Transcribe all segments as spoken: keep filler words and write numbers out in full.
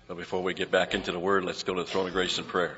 But before we get back into the Word, let's go to the throne of grace in prayer.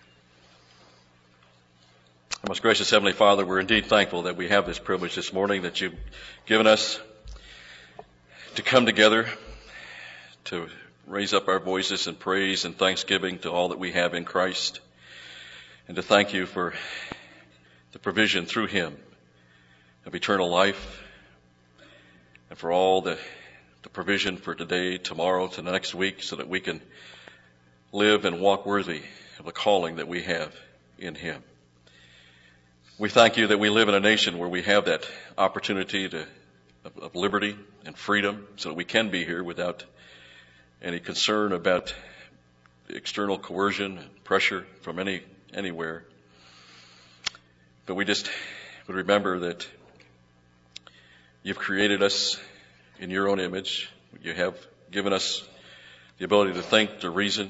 Our most gracious Heavenly Father, we're indeed thankful that we have this privilege this morning that you've given us to come together to raise up our voices in praise and thanksgiving to all that we have in Christ, and to thank you for the provision through Him of eternal life, and for all the, the provision for today, tomorrow, to the next week, so that we can live and walk worthy of the calling that we have in Him. We thank you that we live in a nation where we have that opportunity to, of, of liberty and freedom, so that we can be here without any concern about external coercion and pressure from any anywhere. But we just would remember that you've created us in your own image. You have given us the ability to think, to reason,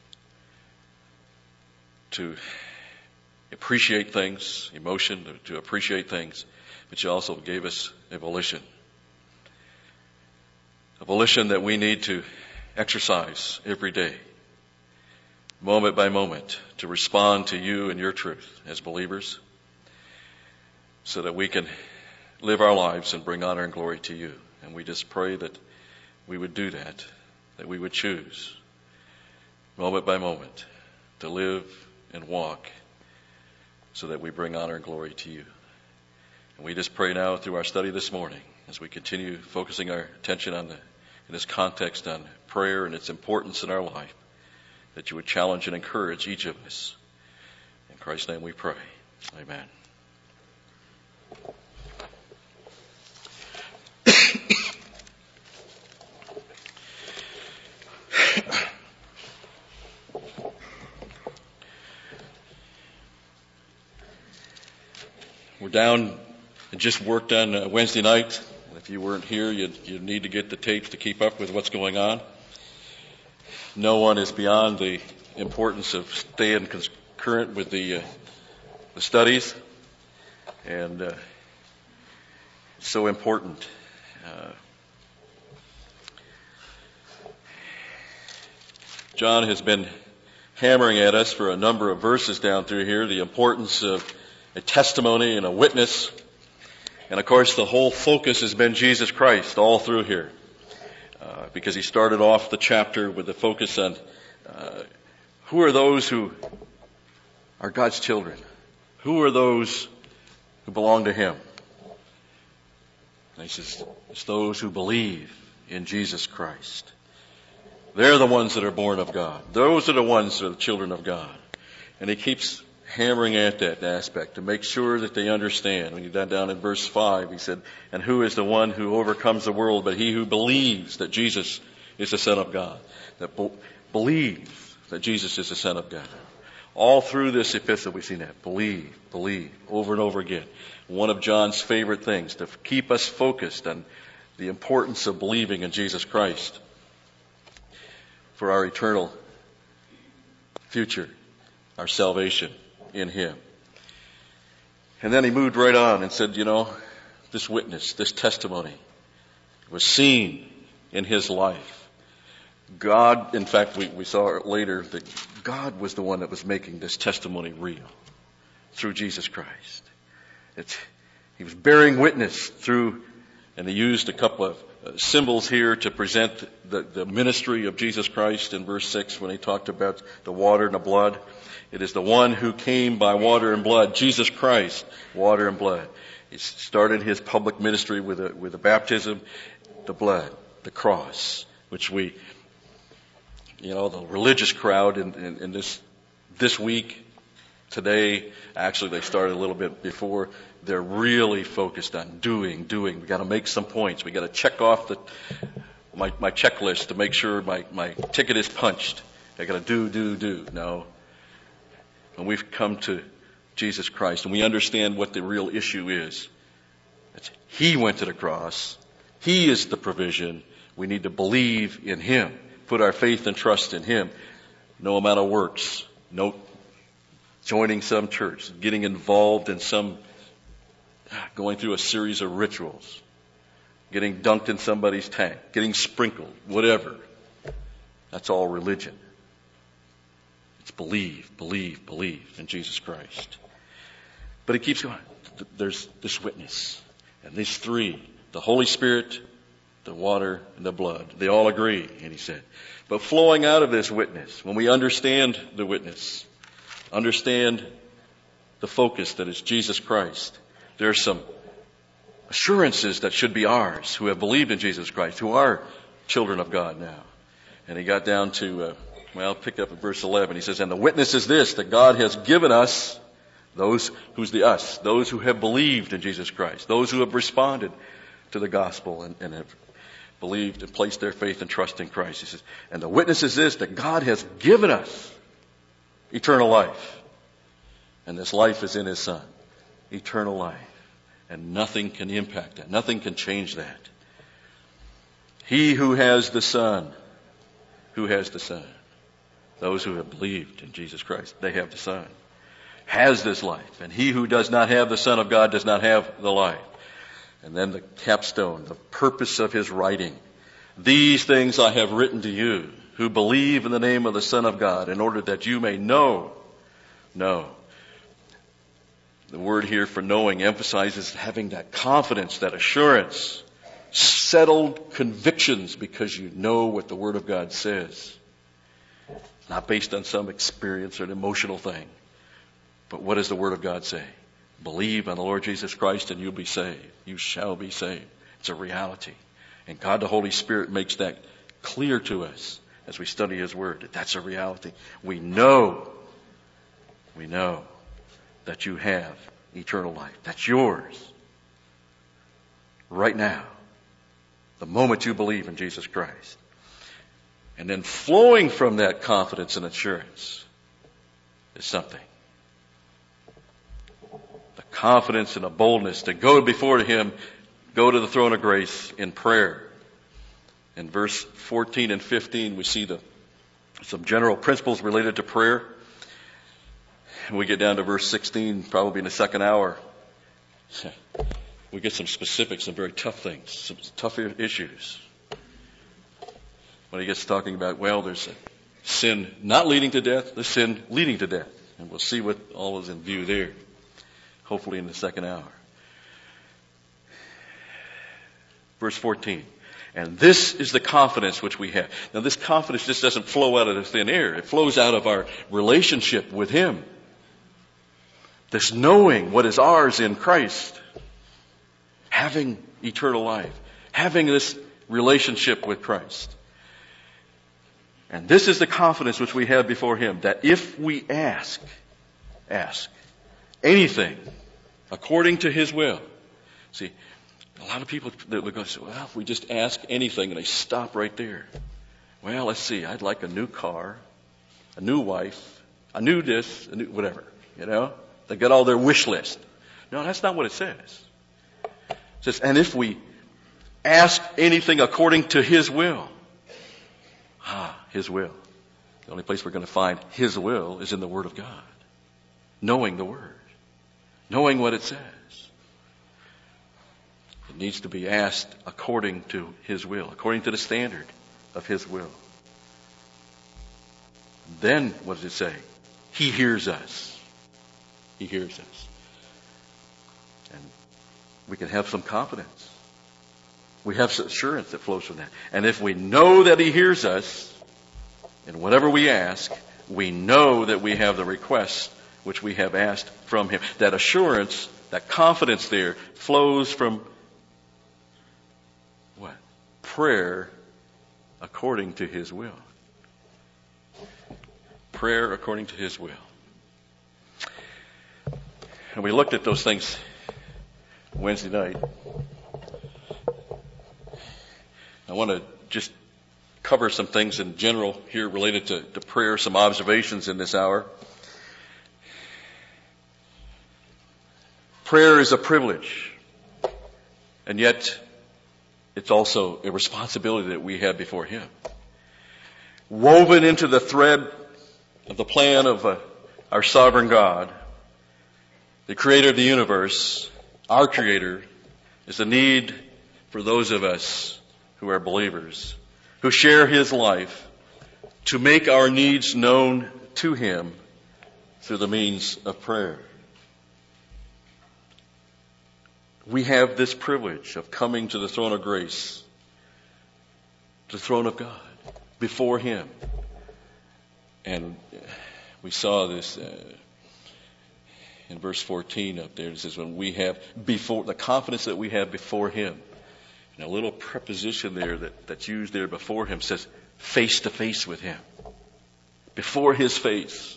to appreciate things, emotion, to, to appreciate things. But you also gave us a volition. A volition that we need to exercise every day, moment by moment, to respond to you and your truth as believers, so that we can live our lives and bring honor and glory to you. And we just pray that we would do that, that we would choose, moment by moment, to live and walk so that we bring honor and glory to you. And we just pray now through our study this morning, as we continue focusing our attention on the, in this context on prayer and its importance in our life, that you would challenge and encourage each of us. In Christ's name we pray. Amen. We're down and just worked on uh, Wednesday night. If you weren't here, you'd, you'd need to get the tapes to keep up with what's going on. No one is beyond the importance of staying concurrent with the, uh, the studies. And uh, it's so important. Uh, John has been hammering at us for a number of verses down through here, the importance of a testimony and a witness. And of course, the whole focus has been Jesus Christ all through here. Uh, because he started off the chapter with the focus on uh, who are those who are God's children? Who are those who belong to Him? And he says, it's those who believe in Jesus Christ. They're the ones that are born of God. Those are the ones that are the children of God. And he keeps hammering at that aspect to make sure that they understand. When you got down in verse five, he said, and who is the one who overcomes the world but he who believes that Jesus is the Son of God? That be- believes that Jesus is the Son of God. All through this epistle we've seen that. Believe, believe, over and over again. One of John's favorite things, to keep us focused on the importance of believing in Jesus Christ for our eternal future, our salvation in Him. And then he moved right on and said, you know, this witness, this testimony was seen in his life. God, in fact, we, we saw later that God was the one that was making this testimony real through Jesus Christ. It's, he was bearing witness through, and he used a couple of uh, symbols here to present the, the ministry of Jesus Christ in verse six when he talked about the water and the blood. It is the one who came by water and blood, Jesus Christ, water and blood. He started his public ministry with a, with a baptism, the blood, the cross, which we, you know, the religious crowd in, in, in this, this week, today, actually they started a little bit before, they're really focused on doing, doing. We got to make some points. We got to check off the, my, my checklist to make sure my, my ticket is punched. I got to do, do, do. No. When we've come to Jesus Christ and we understand what the real issue is, it's He went to the cross. He is the provision. We need to believe in Him, put our faith and trust in Him. No amount of works, no joining some church, getting involved in some, going through a series of rituals, getting dunked in somebody's tank, getting sprinkled, whatever. That's all religion. It's believe, believe, believe in Jesus Christ. But he keeps going. There's this witness. And these three, the Holy Spirit, the water, and the blood, they all agree, and he said. But flowing out of this witness, when we understand the witness, understand the focus that is Jesus Christ, there are some assurances that should be ours who have believed in Jesus Christ, who are children of God now. And he got down to, uh, well, pick up at verse eleven. He says, and the witness is this, that God has given us, those, who's the us, those who have believed in Jesus Christ, those who have responded to the gospel and, and have believed and placed their faith and trust in Christ. He says, and the witness is this, that God has given us eternal life. And this life is in His Son. Eternal life. And nothing can impact that. Nothing can change that. He who has the Son, who has the Son? Those who have believed in Jesus Christ, they have the Son. Has this life. And he who does not have the Son of God does not have the life. And then the capstone, the purpose of his writing. These things I have written to you who believe in the name of the Son of God, in order that you may know. Know. The word here for knowing emphasizes having that confidence, that assurance, settled convictions because you know what the Word of God says. Not based on some experience or an emotional thing. But what does the Word of God say? Believe on the Lord Jesus Christ and you'll be saved. You shall be saved. It's a reality. And God the Holy Spirit makes that clear to us as we study His Word. That that's a reality. We know, we know that you have eternal life. That's yours. Right now. The moment you believe in Jesus Christ. And then flowing from that confidence and assurance is something. The confidence and the boldness to go before Him, go to the throne of grace in prayer. In verse fourteen and fifteen, we see the some general principles related to prayer. And we get down to verse sixteen, probably in the second hour. We get some specifics, some very tough things, some tough issues. When he gets talking about, well, there's a sin not leading to death, there's sin leading to death. And we'll see what all is in view there, hopefully in the second hour. Verse fourteen. And this is the confidence which we have. Now this confidence just doesn't flow out of the thin air. It flows out of our relationship with Him. This knowing what is ours in Christ. Having eternal life. Having this relationship with Christ. And this is the confidence which we have before Him, that if we ask, ask anything according to His will. See, a lot of people that would go, well, if we just ask anything, and they stop right there. Well, let's see, I'd like a new car, a new wife, a new this, a new whatever, you know. They got all their wish list. No, that's not what it says. It says, and if we ask anything according to His will. Ah, His will. The only place we're going to find His will is in the Word of God. Knowing the Word. Knowing what it says. It needs to be asked according to His will. According to the standard of His will. Then, what does it say? He hears us. He hears us. And we can have some confidence. We have some assurance that flows from that. And if we know that He hears us, in whatever we ask, we know that we have the request which we have asked from Him. That assurance, that confidence there, flows from what? Prayer according to His will. Prayer according to His will. And we looked at those things Wednesday night. I want to just cover some things in general here related to, to prayer, some observations in this hour. Prayer is a privilege, and yet it's also a responsibility that we have before Him. Woven into the thread of the plan of uh, our sovereign God, the Creator of the universe, our Creator, is the need for those of us who are believers, who share His life, to make our needs known to Him through the means of prayer. We have this privilege of coming to the throne of grace, to the throne of God, before Him. And we saw this uh, in verse fourteen up there. It says, when we have before, the confidence that we have before Him. And a little preposition there that, that's used there before Him says, face to face with Him. Before His face.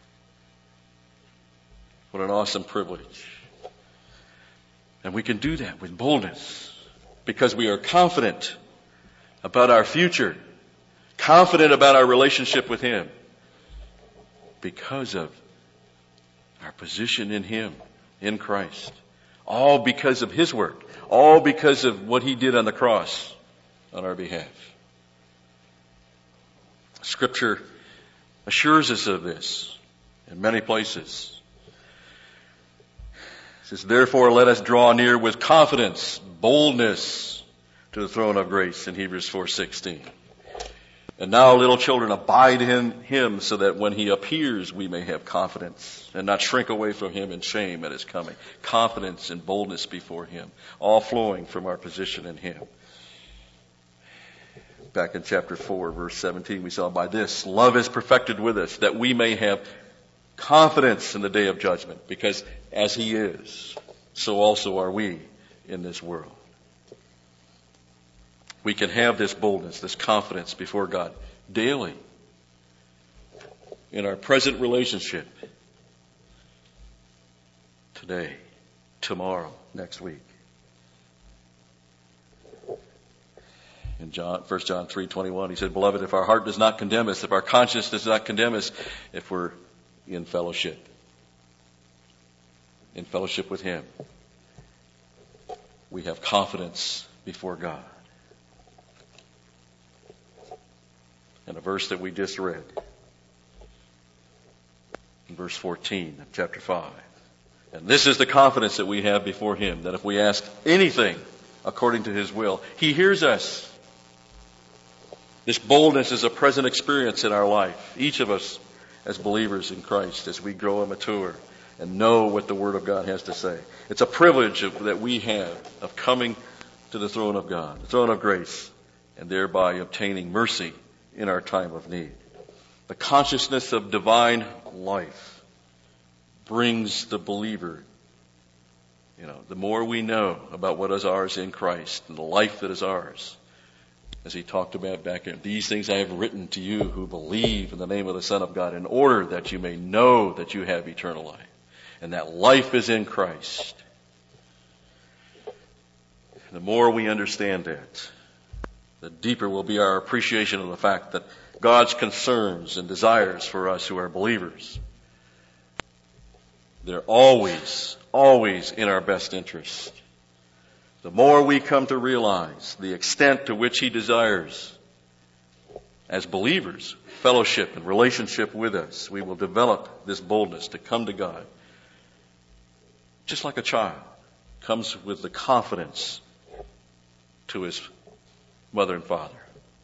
What an awesome privilege. And we can do that with boldness because we are confident about our future, confident about our relationship with Him because of our position in Him, in Christ. All because of His work, all because of what He did on the cross on our behalf. Scripture assures us of this in many places. It says, therefore let us draw near with confidence, boldness to the throne of grace in Hebrews four sixteen. And now, little children, abide in Him so that when He appears we may have confidence and not shrink away from Him in shame at His coming. Confidence and boldness before Him, all flowing from our position in Him. Back in chapter four, verse seventeen, we saw, by this love is perfected with us, that we may have confidence in the day of judgment, because as He is, so also are we in this world. We can have this boldness, this confidence before God daily in our present relationship, today, tomorrow, next week. In John, First John three twenty-one, he said, beloved, if our heart does not condemn us, if our conscience does not condemn us, if we're in fellowship, in fellowship with Him, we have confidence before God. And a verse that we just read, in verse fourteen of chapter five. And this is the confidence that we have before Him, that if we ask anything according to His will, He hears us. This boldness is a present experience in our life, each of us as believers in Christ, as we grow and mature and know what the Word of God has to say. It's a privilege of, that we have of coming to the throne of God, the throne of grace, and thereby obtaining mercy in our time of need. The consciousness of divine life brings the believer, you know, the more we know about what is ours in Christ and the life that is ours, as he talked about back there, these things I have written to you who believe in the name of the Son of God, in order that you may know that you have eternal life, and that life is in Christ. The more we understand that, the deeper will be our appreciation of the fact that God's concerns and desires for us who are believers, they're always, always in our best interest. The more we come to realize the extent to which He desires, as believers, fellowship and relationship with us, we will develop this boldness to come to God. Just like a child comes with the confidence to his mother and father.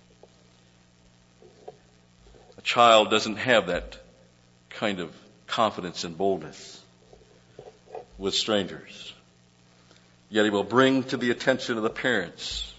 A child doesn't have that kind of confidence and boldness with strangers. Yet he will bring to the attention of the parents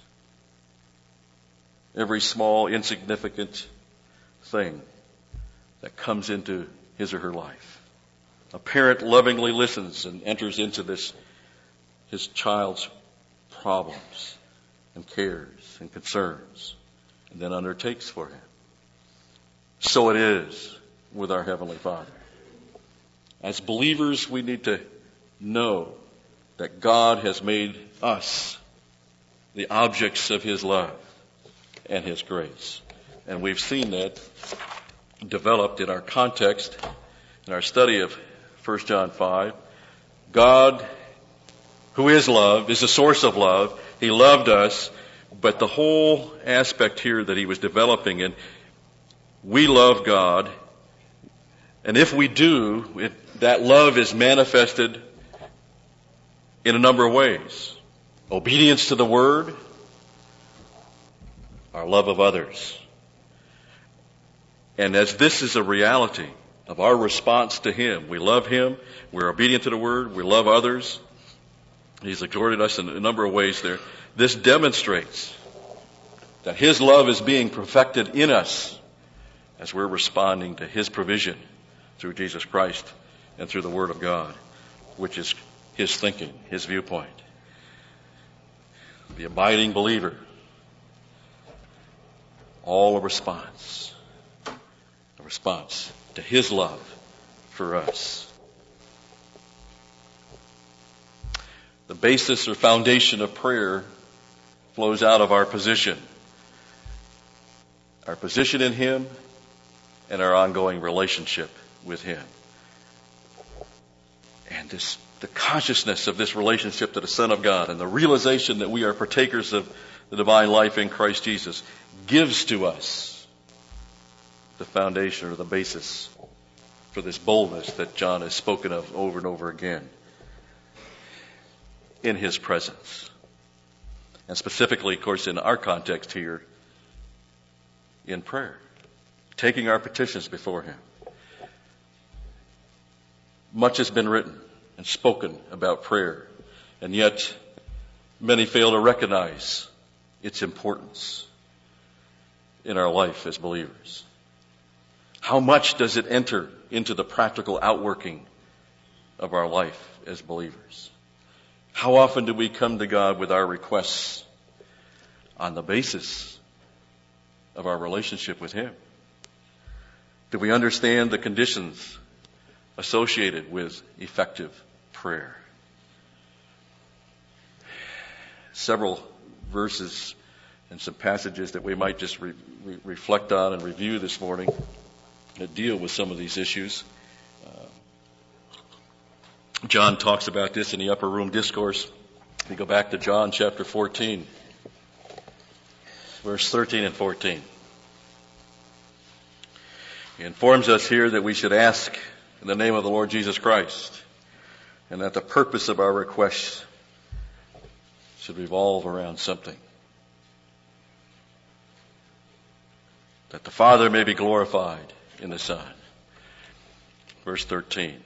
every small, insignificant thing that comes into his or her life. A parent lovingly listens and enters into this, his child's problems and cares and concerns, and then undertakes for him. So it is with our Heavenly Father. As believers, we need to know that God has made us the objects of His love and His grace. And we've seen that developed in our context, in our study of First John five. God, who is love, is the source of love. He loved us, but the whole aspect here that He was developing, and we love God, and if we do, it, that love is manifested in a number of ways. Obedience to the Word, our love of others. And as this is a reality of our response to Him, we love Him, we're obedient to the Word, we love others. He's exhorted us in a number of ways there. This demonstrates that His love is being perfected in us as we're responding to His provision through Jesus Christ and through the Word of God, which is His thinking, His viewpoint. The abiding believer, all a response, a response to His love for us. The basis or foundation of prayer flows out of our position. Our position in Him and our ongoing relationship with Him. And this, the consciousness of this relationship to the Son of God and the realization that we are partakers of the divine life in Christ Jesus gives to us the foundation or the basis for this boldness that John has spoken of over and over again in His presence. And specifically, of course, in our context here, in prayer, taking our petitions before Him. Much has been written and spoken about prayer, and yet many fail to recognize its importance in our life as believers. How much does it enter into the practical outworking of our life as believers? How often do we come to God with our requests on the basis of our relationship with Him? Do we understand the conditions associated with effective prayer? Several verses and some passages that we might just re- re- reflect on and review this morning that deal with some of these issues. John talks about this in the Upper Room Discourse. We go back to John chapter fourteen, verse thirteen and fourteen. He informs us here that we should ask in the name of the Lord Jesus Christ, and that the purpose of our requests should revolve around something. That the Father may be glorified in the Son. Verse thirteen.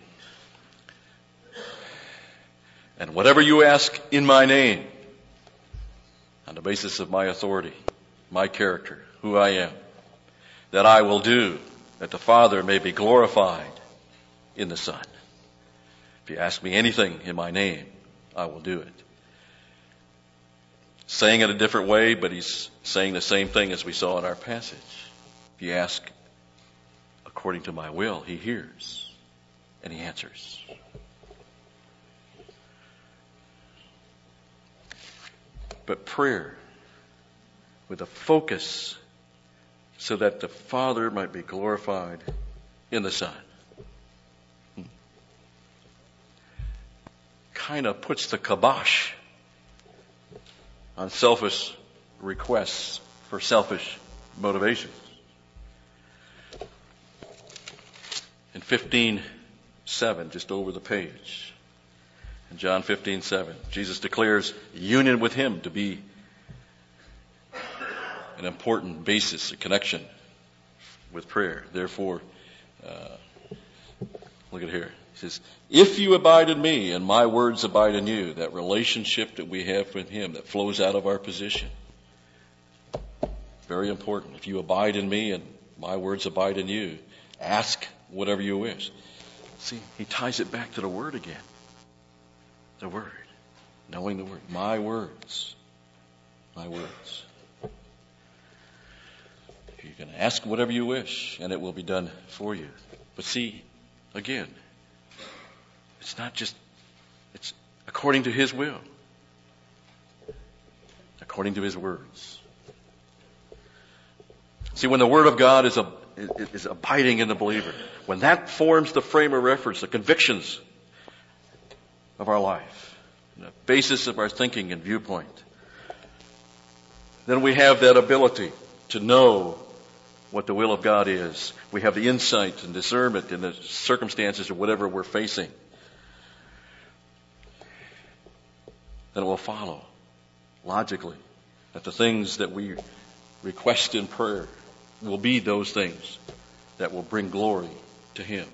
And whatever you ask in my name, on the basis of my authority, my character, who I am, that I will do, that the Father may be glorified in the Son. If you ask me anything in my name, I will do it. Saying it a different way, but he's saying the same thing as we saw in our passage. If you ask according to my will, he hears and he answers. But prayer with a focus so that the Father might be glorified in the Son kind of puts the kibosh on selfish requests for selfish motivations. In fifteen seven, just over the page, in John fifteen seven, Jesus declares union with Him to be an important basis, a connection with prayer. Therefore, uh, look at here. He says, if you abide in me and my words abide in you, that relationship that we have with Him that flows out of our position. Very important. If you abide in me and my words abide in you, ask whatever you wish. See, he ties it back to the Word again. The Word. Knowing the Word. My words. My words. You can ask whatever you wish, and it will be done for you. But see, again, it's not just, it's according to His will. According to His words. See, when the Word of God is, a, is abiding in the believer, when that forms the frame of reference, the convictions of our life, the basis of our thinking and viewpoint, then we have that ability to know what the will of God is. We have the insight and discernment in the circumstances of whatever we're facing. Then it will follow logically that the things that we request in prayer will be those things that will bring glory to Him.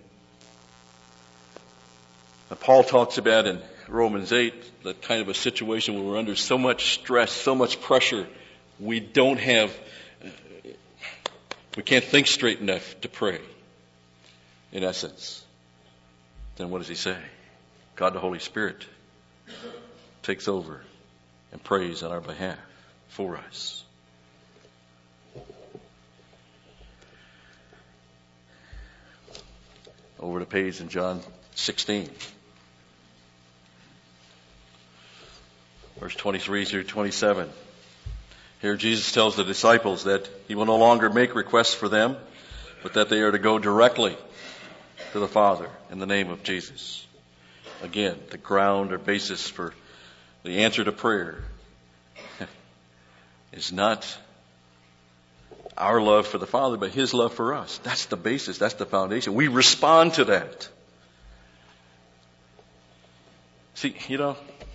Now, Paul talks about in Romans eight that kind of a situation where we're under so much stress, so much pressure, we don't have, we can't think straight enough to pray, in essence. Then what does he say? God the Holy Spirit takes over and prays on our behalf for us. Over the page in John sixteen. Verse twenty-three through twenty-seven. Here Jesus tells the disciples that He will no longer make requests for them, but that they are to go directly to the Father in the name of Jesus. Again, the ground or basis for the answer to prayer is not our love for the Father, but His love for us. That's the basis. That's the foundation. We respond to that. See, you know,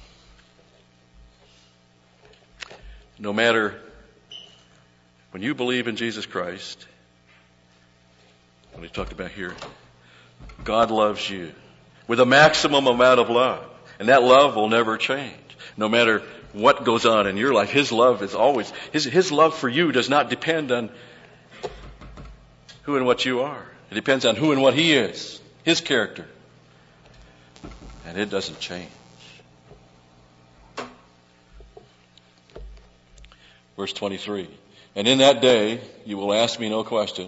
no matter, when you believe in Jesus Christ, when we talked about here, God loves you with a maximum amount of love. And that love will never change. No matter what goes on in your life, His love is always, His, His love for you does not depend on who and what you are. It depends on who and what He is, His character. And it doesn't change. Verse twenty-three. And in that day you will ask me no question.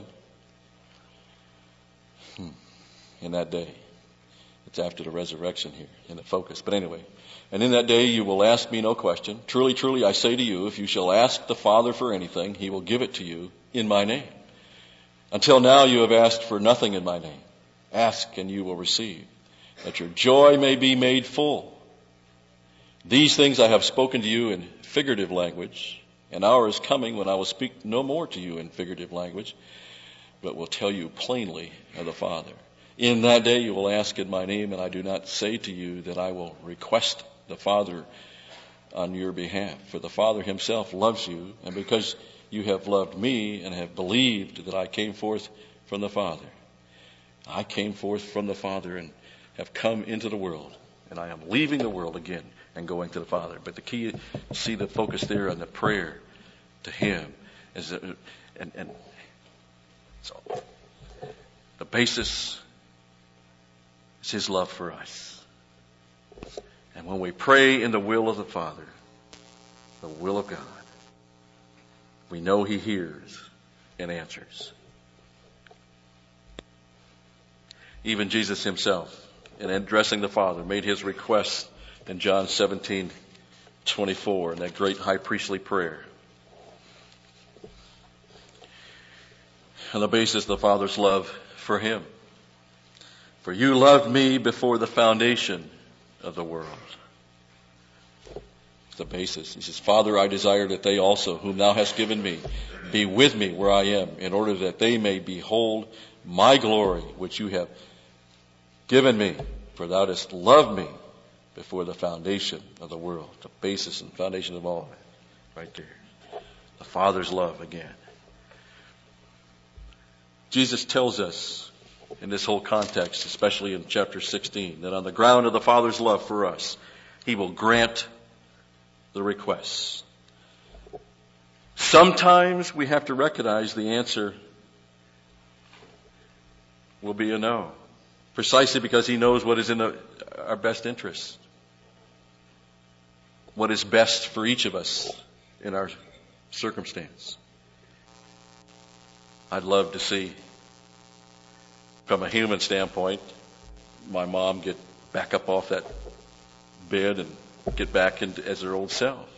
Hmm. In that day. It's after the resurrection here in the focus. But anyway. And in that day you will ask me no question. Truly, truly, I say to you, if you shall ask the Father for anything, He will give it to you in my name. Until now you have asked for nothing in my name. Ask and you will receive, that your joy may be made full. These things I have spoken to you in figurative language. An hour is coming when I will speak no more to you in figurative language, but will tell you plainly of the Father. In that day you will ask in my name, and I do not say to you that I will request the Father on your behalf. For the Father Himself loves you, and because you have loved me and have believed that I came forth from the Father. I came forth from the Father and have come into the world, and I am leaving the world again and going to the Father. But the key, see the focus there on the prayer to Him, is that, and, and so the basis is His love for us. And when we pray in the will of the Father, the will of God, we know He hears and answers. Even Jesus Himself, in addressing the Father, made His request in John seventeen twenty-four, in that great high priestly prayer. On the basis of the Father's love for Him. For you loved me before the foundation of the world. It's the basis. He says, Father, I desire that they also, whom thou hast given me, be with me where I am, in order that they may behold my glory, which you have given me. For thou didst love me before the foundation of the world. The basis and foundation of all of it. Right there. The Father's love again. Jesus tells us in this whole context, especially in chapter sixteen, that on the ground of the Father's love for us, He will grant the requests. Sometimes we have to recognize the answer will be a no. Precisely because He knows what is in the, our best interest. What is best for each of us in our circumstance. I'd love to see, from a human standpoint, my mom get back up off that bed and get back into as her old self.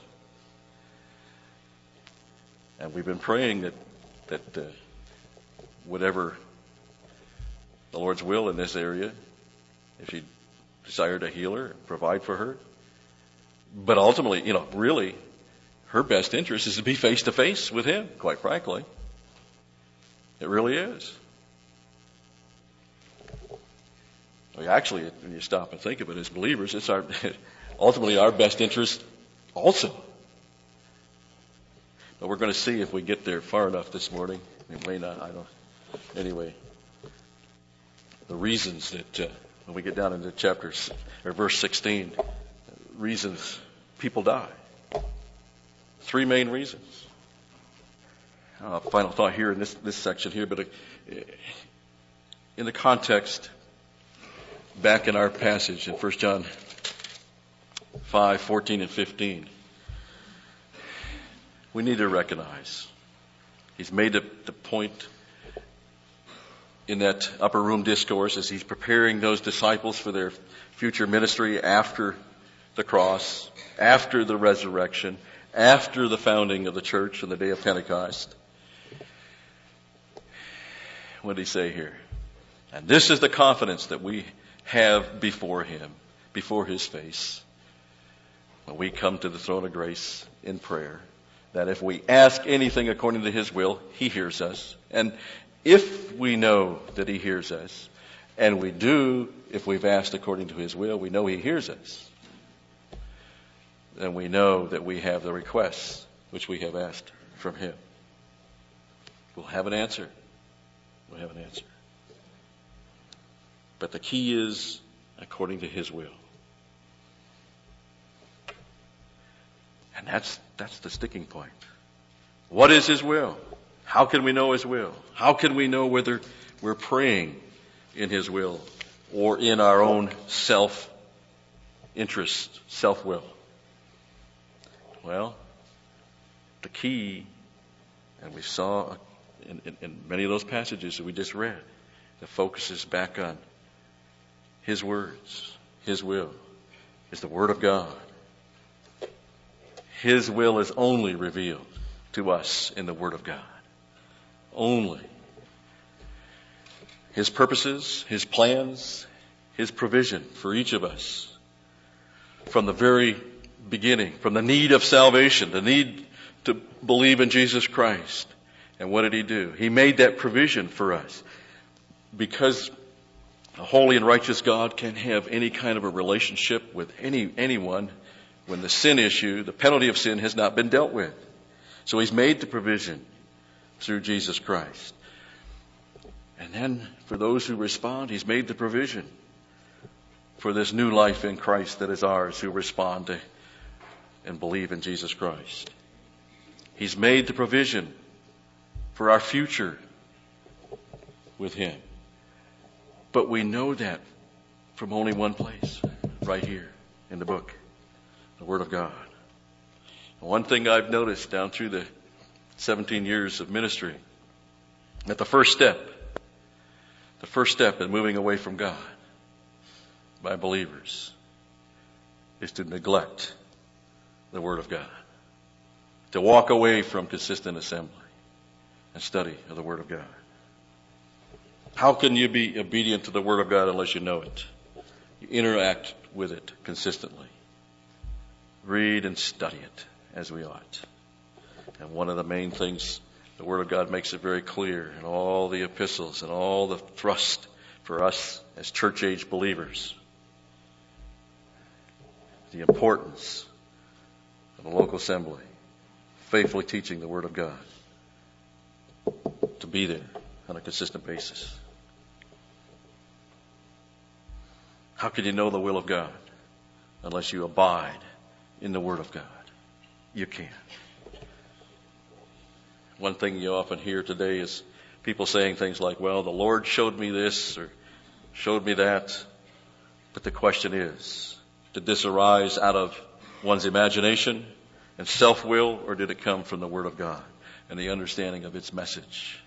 And we've been praying that that uh, whatever the Lord's will in this area, if He desired to heal her, provide for her. But ultimately, you know, really, her best interest is to be face to face with Him, quite frankly. It really is. Well, actually, when you stop and think of it, as believers, it's our ultimately our best interest also. But we're going to see if we get there far enough this morning. We may not, I don't. Anyway. the reasons that, uh, when we get down into chapter, or verse sixteen, reasons people die. Three main reasons. Uh, final thought here in this, this section here, but uh, in the context, back in our passage in First John five, fourteen and fifteen, we need to recognize he's made the, the point in that upper room discourse as he's preparing those disciples for their future ministry after the cross, after the resurrection, after the founding of the church on the day of Pentecost. What did he say here? And this is the confidence that we have before him, before his face, when we come to the throne of grace in prayer, that if we ask anything according to his will, he hears us. And if we know that he hears us, and we do, if we've asked according to his will, we know he hears us, then we know that we have the requests which we have asked from him. We'll have an answer. We'll have an answer. But the key is according to his will. And that's that's the sticking point. What is his will? How can we know his will? How can we know whether we're praying in his will or in our own self-interest, self-will? Well, the key, and we saw in, in, in many of those passages that we just read, the focus is back on his words, his will, is the Word of God. His will is only revealed to us in the Word of God. Only. His purposes, his plans, his provision for each of us. From the very beginning, from the need of salvation, the need to believe in Jesus Christ. And what did he do? He made that provision for us. Because a holy and righteous God can have any kind of a relationship with any anyone when the sin issue, the penalty of sin, has not been dealt with. So he's made the provision through Jesus Christ. And then for those who respond, he's made the provision for this new life in Christ that is ours who respond to and believe in Jesus Christ. He's made the provision for our future with him. But we know that from only one place, right here in the book, the Word of God. One thing I've noticed down through the seventeen years of ministry, that the first step, the first step in moving away from God by believers is to neglect the Word of God, to walk away from consistent assembly and study of the Word of God. How can you be obedient to the Word of God unless you know it? You interact with it consistently. Read and study it as we ought. And one of the main things, the Word of God makes it very clear in all the epistles and all the thrust for us as church-age believers. The importance of the local assembly, faithfully teaching the Word of God, to be there on a consistent basis. How can you know the will of God unless you abide in the Word of God? You can't. One thing you often hear today is people saying things like, well, the Lord showed me this or showed me that. But the question is, did this arise out of one's imagination and self-will, or did it come from the Word of God and the understanding of its message?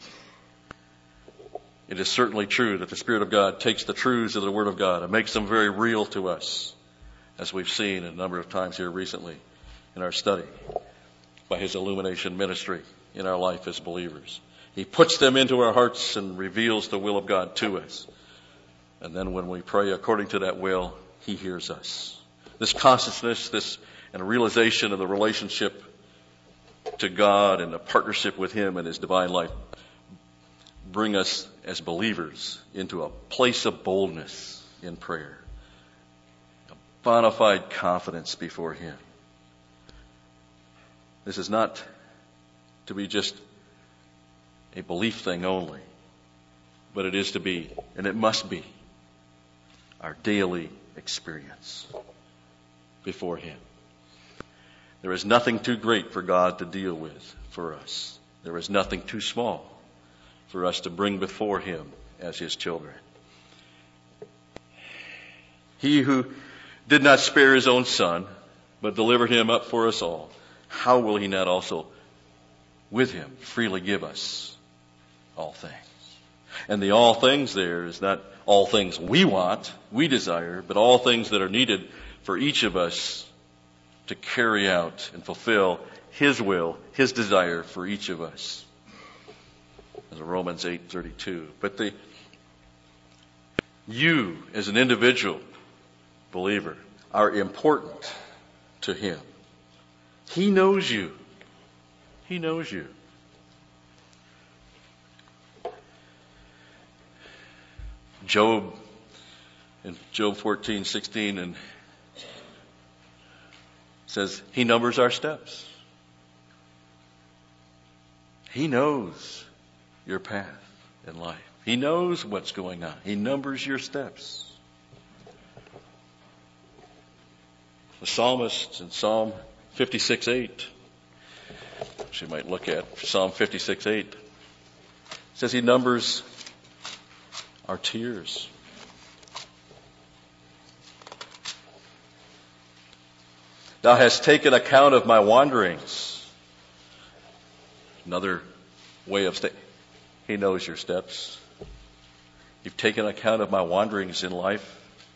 It is certainly true that the Spirit of God takes the truths of the Word of God and makes them very real to us, as we've seen a number of times here recently in our study, by his illumination ministry in our life as believers. He puts them into our hearts and reveals the will of God to us. And then when we pray according to that will, he hears us. This consciousness, this and realization of the relationship to God and the partnership with him and his divine life bring us as believers into a place of boldness in prayer, a bona fide confidence before him. This is not to be just a belief thing only, but it is to be, and it must be, our daily experience before Him. There is nothing too great for God to deal with for us. There is nothing too small for us to bring before Him as His children. He who did not spare His own Son, but delivered Him up for us all, how will He not also with Him freely give us all things? And the all things there is not all things we want, we desire, but all things that are needed for each of us to carry out and fulfill His will, His desire for each of us. As Romans eight thirty-two. But the you as an individual believer are important to Him. He knows you. He knows you. Job, in Job fourteen sixteen, and says He numbers our steps. He knows your path in life. He knows what's going on. He numbers your steps. The psalmist in Psalm fifty-six eight, which you might look at, Psalm fifty-six eight, says He numbers our tears. Thou hast taken account of my wanderings. Another way of saying, He knows your steps. You've taken account of my wanderings in life.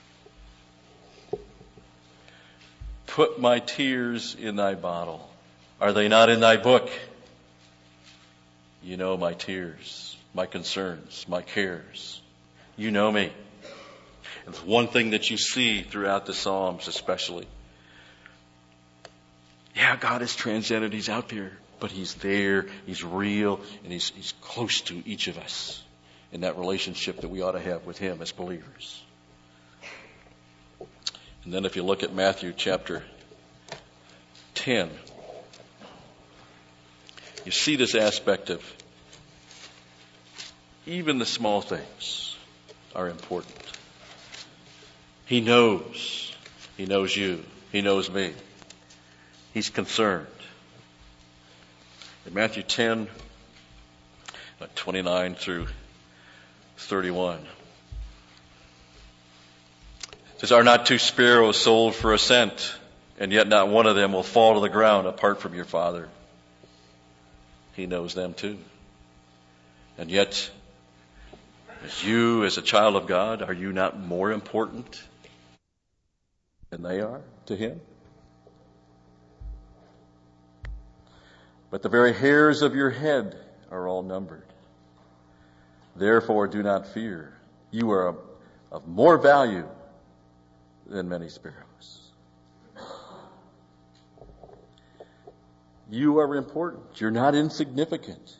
Put my tears in thy bottle. Are they not in thy book? You know my tears, my concerns, my cares. You know me. It's one thing that you see throughout the Psalms especially. Yeah, God is transcendent. He's out there, but He's there. He's real, and He's, He's close to each of us in that relationship that we ought to have with Him as believers. And then if you look at Matthew chapter ten, you see this aspect of even the small things are important. He knows. He knows you. He knows me. He's concerned. In Matthew ten, twenty-nine through thirty-one, it says, Are not two sparrows sold for a cent, and yet not one of them will fall to the ground apart from your Father? He knows them too. And yet, as you, as a child of God, are you not more important than they are to Him? But the very hairs of your head are all numbered. Therefore do not fear. You are of, of more value than many sparrows. You are important. You're not insignificant.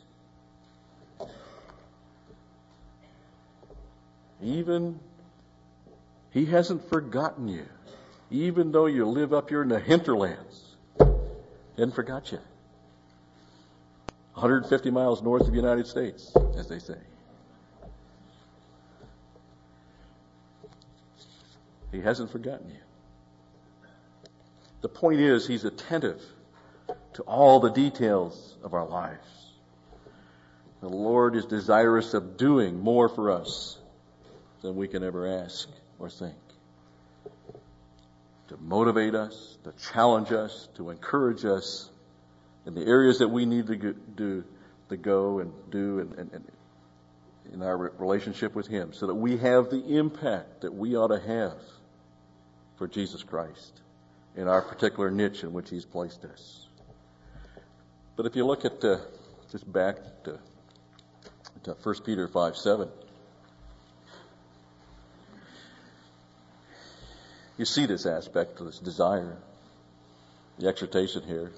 Even He hasn't forgotten you. Even though you live up here in the hinterlands, He hasn't forgot you. one hundred fifty miles north of the United States, as they say. He hasn't forgotten you. The point is, He's attentive to all the details of our lives. The Lord is desirous of doing more for us than we can ever ask or think. To motivate us, to challenge us, to encourage us in the areas that we need to go, do, to go and do and, and, and in our relationship with Him, so that we have the impact that we ought to have for Jesus Christ in our particular niche in which He's placed us. But if you look at, uh, just back to, to First Peter five seven, you see this aspect of this desire, the exhortation here.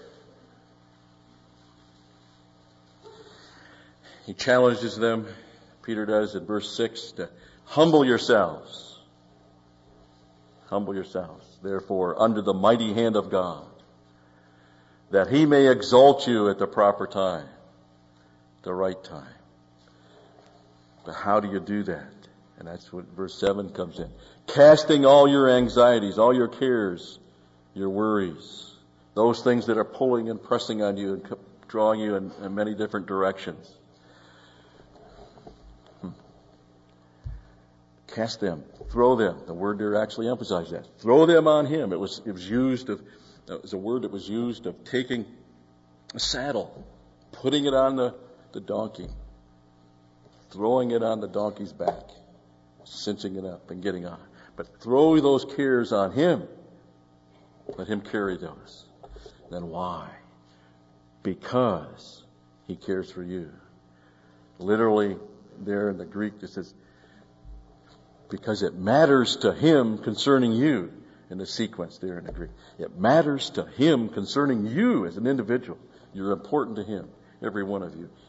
He challenges them, Peter does in verse six, to humble yourselves. Humble yourselves, therefore, under the mighty hand of God, that He may exalt you at the proper time, the right time. But how do you do that? And that's what verse seven comes in. Casting all your anxieties, all your cares, your worries, those things that are pulling and pressing on you and drawing you in, in many different directions. Hmm. Cast them, throw them. The word there actually emphasized that. Throw them on him. It was, it was used of, it was a word that was used of taking a saddle, putting it on the, the donkey, throwing it on the donkey's back, cinching it up and getting on. But throw those cares on him. Let him carry those. Then why? Because he cares for you. Literally, there in the Greek, it says, because it matters to him concerning you, in the sequence there in the Greek. It matters to him concerning you as an individual. You're important to him, every one of you.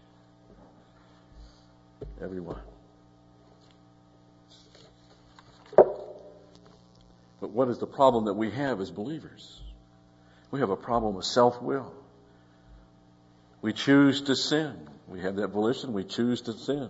Every one. But what is the problem that we have as believers? We have a problem with self-will. We choose to sin. We have that volition. We choose to sin.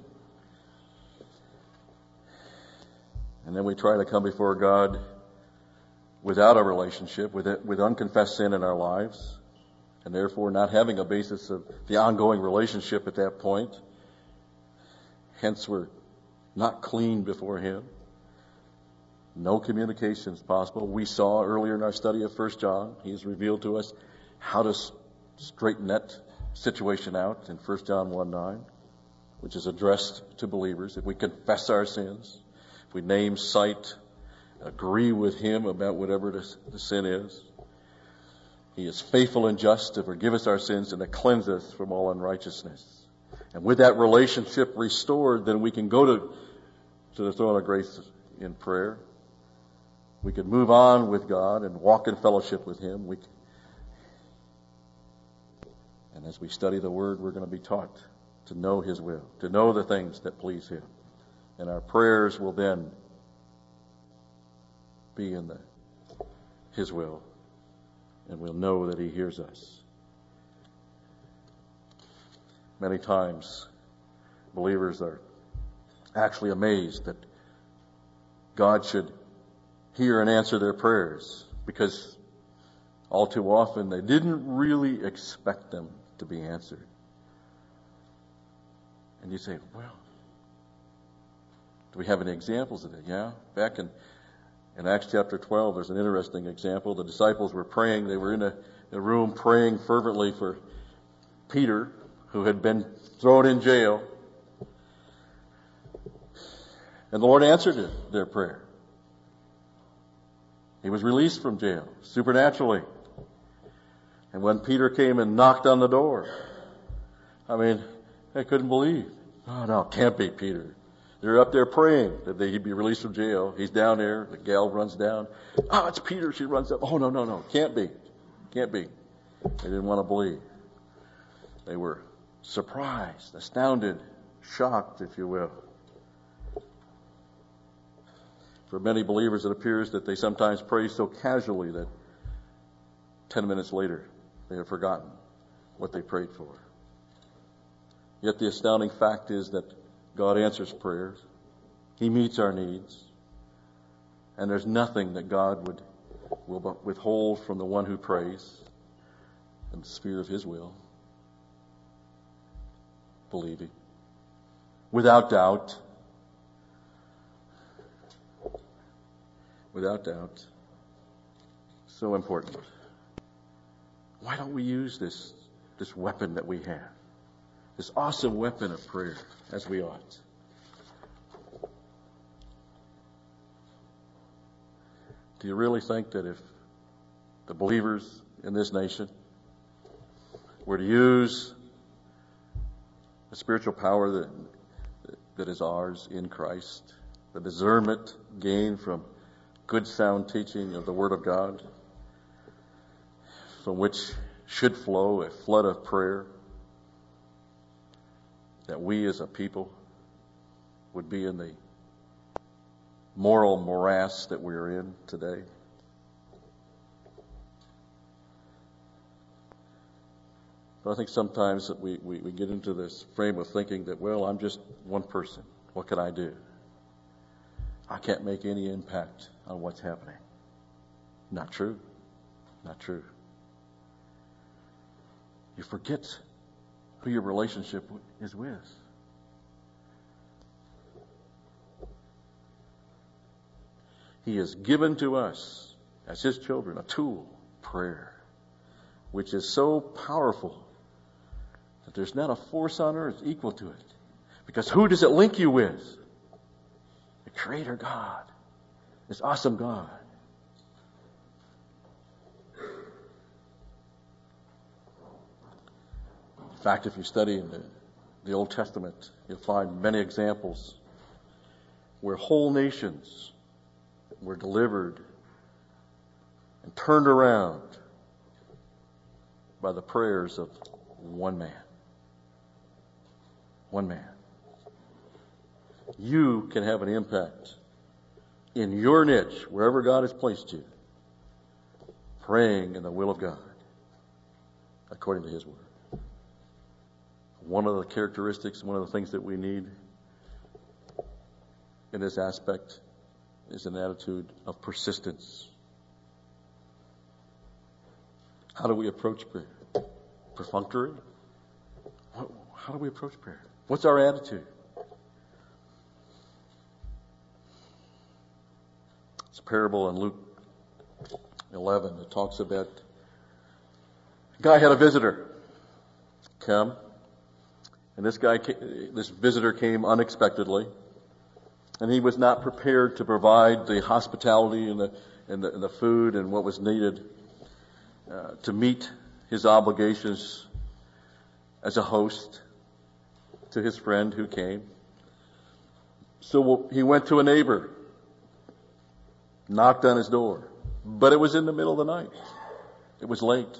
And then we try to come before God without a relationship, with it, with unconfessed sin in our lives, and therefore not having a basis of the ongoing relationship at that point. Hence, we're not clean before him. No communication is possible. We saw earlier in our study of First John, he's revealed to us how to straighten that situation out in First John one nine, which is addressed to believers. If we confess our sins, if we name, cite, agree with him about whatever the, the sin is, he is faithful and just to forgive us our sins and to cleanse us from all unrighteousness. And with that relationship restored, then we can go to, to the throne of grace in prayer. We can move on with God and walk in fellowship with him. We can, and as we study the Word, we're going to be taught to know his will, to know the things that please him. And our prayers will then be in the, his will, and we'll know that he hears us. Many times, believers are actually amazed that God should hear and answer their prayers, because all too often they didn't really expect them to be answered. And you say, well, do we have any examples of it? Yeah. Back in, in Acts chapter twelve, there's an interesting example. The disciples were praying. They were in a, a room praying fervently for Peter, who had been thrown in jail. And the Lord answered it, their prayer. He was released from jail, supernaturally. And when Peter came and knocked on the door, I mean, they couldn't believe. Oh, no, can't be Peter. They're up there praying that he'd be released from jail. He's down there. The gal runs down. Oh, it's Peter. She runs up. Oh, no, no, no. Can't be. Can't be. They didn't want to believe. They were surprised, astounded, shocked, if you will. For many believers, it appears that they sometimes pray so casually that ten minutes later, they have forgotten what they prayed for. Yet the astounding fact is that God answers prayers. He meets our needs. And there's nothing that God would will withhold from the one who prays in the sphere of his will. Believing. Without doubt. Without doubt. So important. Why don't we use this, this weapon that we have? This awesome weapon of prayer, as we ought. Do you really think that if the believers in this nation were to use the spiritual power that, that is ours in Christ, the discernment gained from good sound teaching of the Word of God, from which should flow a flood of prayer, that we as a people would be in the moral morass that we are in today? But I think sometimes that we, we, we get into this frame of thinking that, well, I'm just one person. What can I do? I can't make any impact on what's happening. Not true. Not true. You forget who your relationship is with. He has given to us, as His children, a tool, prayer, which is so powerful that there's not a force on earth equal to it. Because who does it link you with? The Creator God, this awesome God. In fact, if you study in the, the Old Testament, you'll find many examples where whole nations were delivered and turned around by the prayers of one man. One man. You can have an impact in your niche, wherever God has placed you, praying in the will of God, according to His Word. One of the characteristics, one of the things that we need in this aspect is an attitude of persistence. How do we approach prayer? Perfunctory? How do we approach prayer? What's our attitude? It's a parable in Luke eleven that talks about a guy had a visitor come, and this guy, this visitor came unexpectedly, and he was not prepared to provide the hospitality and the and the, and the food and what was needed uh, to meet his obligations as a host to his friend who came. So he went to a neighbor, knocked on his door, but it was in the middle of the night. It was late.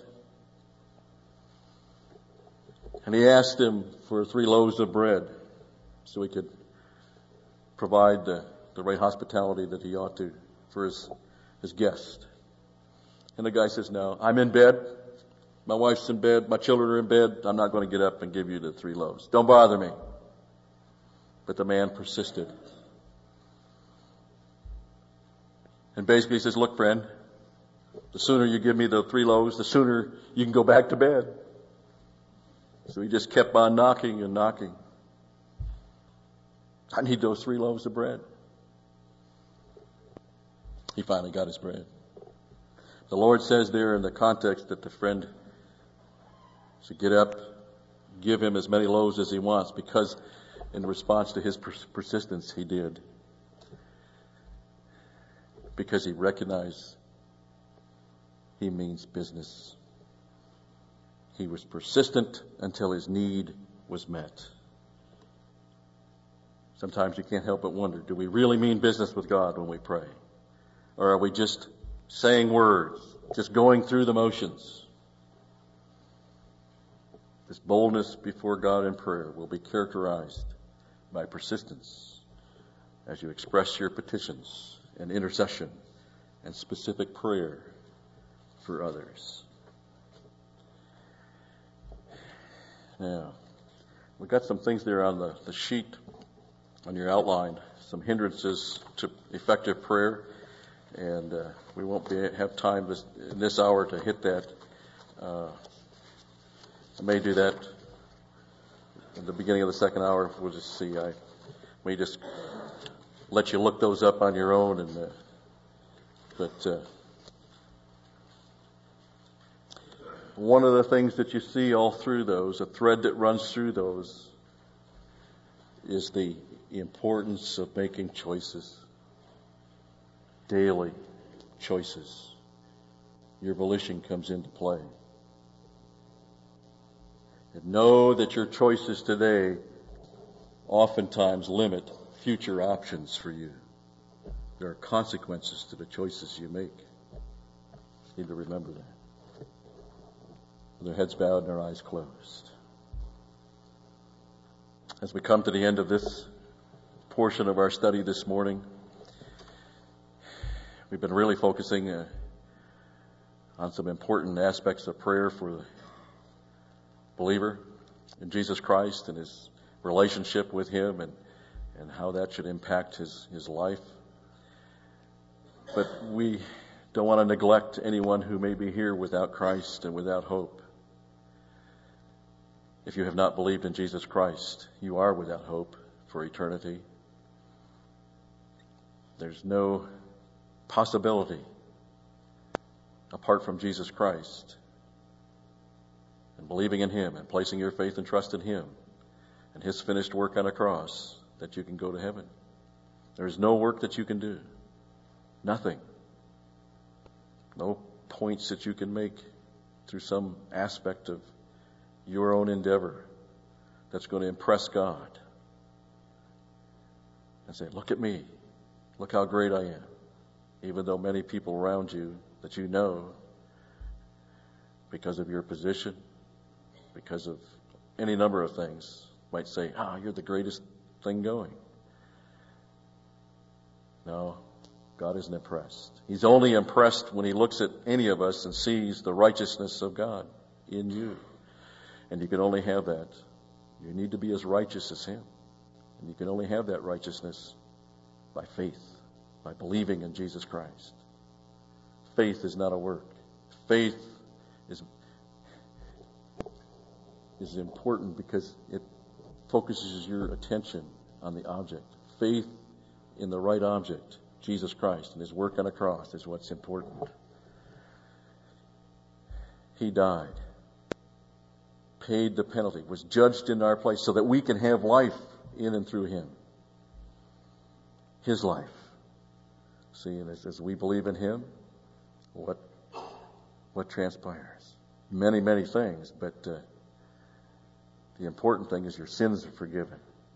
And he asked him for three loaves of bread so he could provide the, the right hospitality that he ought to for his, his guest. And the guy says, no, I'm in bed. My wife's in bed. My children are in bed. I'm not going to get up and give you the three loaves. Don't bother me. But the man persisted. And basically he says, look, friend, the sooner you give me the three loaves, the sooner you can go back to bed. So he just kept on knocking and knocking. I need those three loaves of bread. He finally got his bread. The Lord says there in the context that the friend should get up, give him as many loaves as he wants, because in response to his pers- persistence, he did. Because he recognized he means business. He was persistent until his need was met. Sometimes you can't help but wonder, do we really mean business with God when we pray? Or are we just saying words, just going through the motions? This boldness before God in prayer will be characterized by persistence as you express your petitions and intercession and specific prayer for others. Now, we've got some things there on the, the sheet, on your outline, some hindrances to effective prayer, and uh, we won't be, have time this, in this hour to hit that. Uh, I may do that in the beginning of the second hour. We'll just see. I may just let you look those up on your own, and uh, but uh, one of the things that you see all through those, a thread that runs through those, is the importance of making choices. Daily choices. Your volition comes into play. And know that your choices today oftentimes limit future options for you. There are consequences to the choices you make. You need to remember that. With their heads bowed and their eyes closed. As we come to the end of this portion of our study this morning, we've been really focusing uh, on some important aspects of prayer for believer in Jesus Christ and his relationship with him and, and how that should impact his, his life. But we don't want to neglect anyone who may be here without Christ and without hope. If you have not believed in Jesus Christ, you are without hope for eternity. There's no possibility apart from Jesus Christ and believing in him and placing your faith and trust in him and his finished work on a cross that you can go to heaven. There's no work that you can do. Nothing. No points that you can make through some aspect of your own endeavor that's going to impress God and say, look at me. Look how great I am. Even though many people around you that you know, because of your position, because of any number of things, might say, ah, oh, you're the greatest thing going. No, God isn't impressed. He's only impressed when he looks at any of us and sees the righteousness of God in you. And you can only have that. You need to be as righteous as him. And you can only have that righteousness by faith, by believing in Jesus Christ. Faith is not a work. Faith is, is important because it focuses your attention on the object. Faith in the right object, Jesus Christ, and his work on a cross is what's important. He died, paid the penalty, was judged in our place so that we can have life in and through him. His life. See, and as, as we believe in him, what what transpires? Many, many things, but uh, the important thing is your sins are forgiven.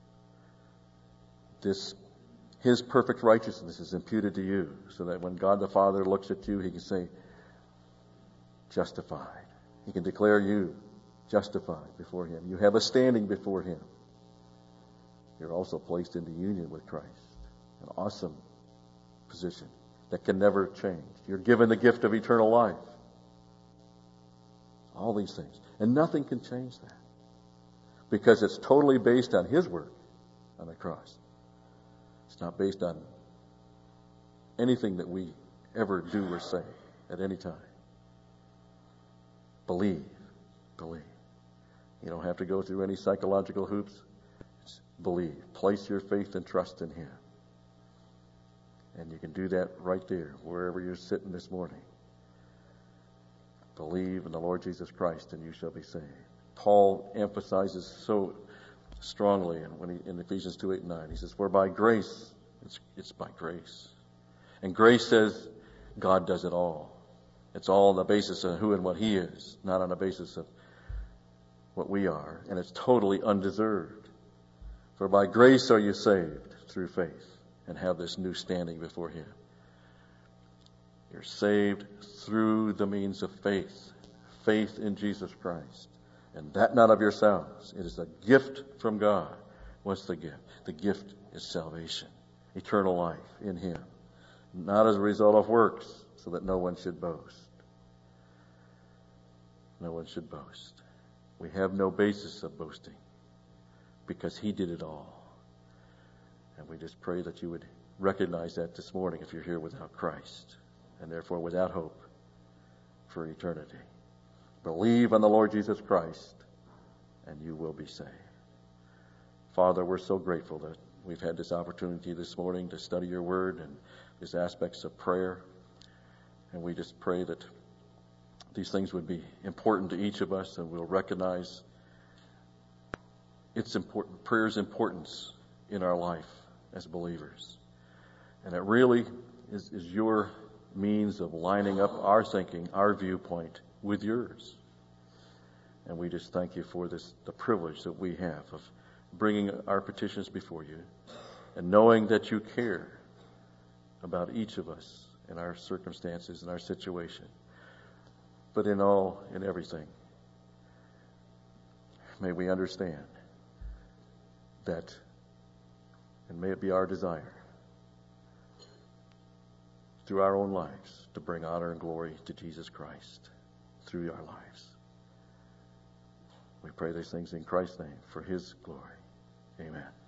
This, his perfect righteousness is imputed to you, so that when God the Father looks at you, he can say, justified. He can declare you justified before him. You have a standing before him. You're also placed into union with Christ. An awesome position that can never change. You're given the gift of eternal life. All these things. And nothing can change that. Because it's totally based on his work on the cross. It's not based on anything that we ever do or say at any time. Believe. Believe. You don't have to go through any psychological hoops. It's believe. Place your faith and trust in him. And you can do that right there, wherever you're sitting this morning. Believe in the Lord Jesus Christ and you shall be saved. Paul emphasizes so strongly in, when he, in Ephesians two, eight, and nine. He says, for by grace, it's, it's by grace. And grace says God does it all. It's all on the basis of who and what he is, not on the basis of what we are. And it's totally undeserved. For by grace are you saved through faith and have this new standing before him. You're saved through the means of faith. Faith in Jesus Christ. And that not of yourselves. It is a gift from God. What's the gift? The gift is salvation. Eternal life in him. Not as a result of works, so that no one should boast. No one should boast. We have no basis of boasting because he did it all. And we just pray that you would recognize that this morning if you're here without Christ and therefore without hope for eternity. Believe on the Lord Jesus Christ and you will be saved. Father, we're so grateful that we've had this opportunity this morning to study your word and these aspects of prayer. And we just pray that these things would be important to each of us and we'll recognize its important, prayer's importance in our life as believers. And it really is, is your means of lining up our thinking, our viewpoint with yours. And we just thank you for this, the privilege that we have of bringing our petitions before you and knowing that you care about each of us and our circumstances and our situation. But in all, in everything, may we understand that, and may it be our desire, through our own lives, to bring honor and glory to Jesus Christ through our lives. We pray these things in Christ's name for His glory. Amen.